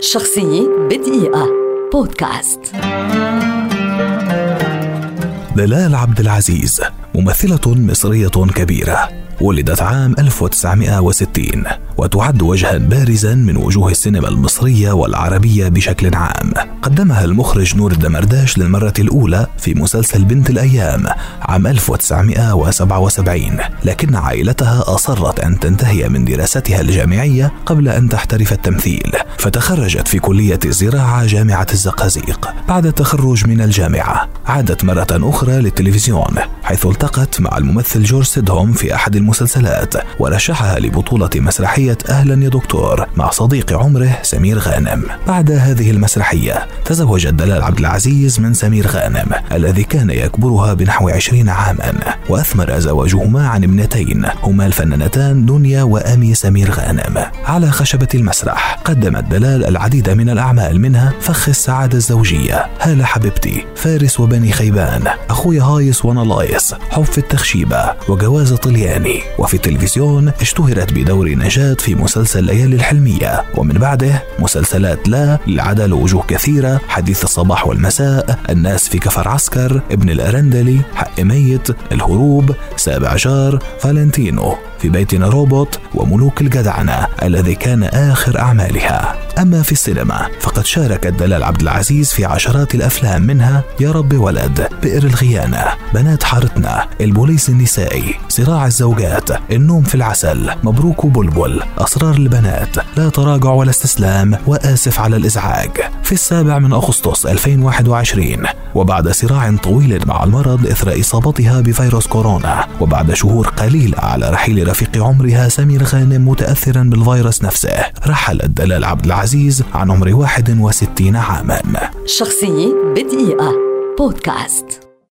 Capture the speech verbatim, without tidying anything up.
شخصية بدقيقة بودكاست. دلال عبد العزيز ممثلة مصرية كبيرة، ولدت عام ألف وتسعمائة وستين وتعد وجها بارزا من وجوه السينما المصرية والعربية بشكل عام. قدمها المخرج نور الدمرداش للمرة الأولى في مسلسل بنت الأيام عام ألف وتسعمائة وسبعة وسبعين، لكن عائلتها أصرت أن تنتهي من دراستها الجامعية قبل أن تحترف التمثيل، فتخرجت في كلية الزراعة جامعة الزقازيق. بعد التخرج من الجامعة عادت مرة أخرى للتلفزيون، حيث التقت مع الممثل جورج سيدهم في أحد المسلسلات ورشحها لبطولة مسرحية أهلا يا دكتور مع صديق عمره سمير غانم. بعد هذه المسرحية تزوجت دلال عبد العزيز من سمير غانم الذي كان يكبرها بنحو عشرين عاما، وأثمر زواجهما عن ابنتين هما الفنانتان دنيا وأمي سمير غانم. على خشبة المسرح قدمت دلال العديد من الأعمال، منها فخ السعادة الزوجية، هالة حبيبتي، فارس وبني خيبان، أخويا هايص وانا لايص، حب في التخشيبة، وجواز طلياني. وفي التلفزيون اشتهرت بدور نجاة في مسلسل ليالي الحلمية، ومن بعده مسلسلات لا للعدل وجوه كثيرة، حديث الصباح والمساء، الناس في كفر عسكر، ابن الأرندلي، حق ميت، الهروب، سابع جار، فالنتينو، في بيتنا روبوت، وملوك الجدعنة الذي كان آخر أعمالها. أما في السينما فقد شاركت دلال عبد العزيز في عشرات الأفلام، منها يا رب ولد، بئر الغيانة، بنات حارتنا، البوليس النسائي، صراع الزوجات، النوم في العسل، مبروك وبلبل، أسرار البنات، لا تراجع ولا استسلام، وآسف على الإزعاج. في السابع من أغسطس ألفين وواحد وعشرين، وبعد صراع طويل مع المرض إثر إصابتها بفيروس كورونا، وبعد شهور قليلة على رحيل رفيق عمرها سمير غانم متأثرا بالفيروس نفسه، رحلت دلال عبد العزيز عن عمر واحد وستين عاما. شخصية بدقيقة بودكاست.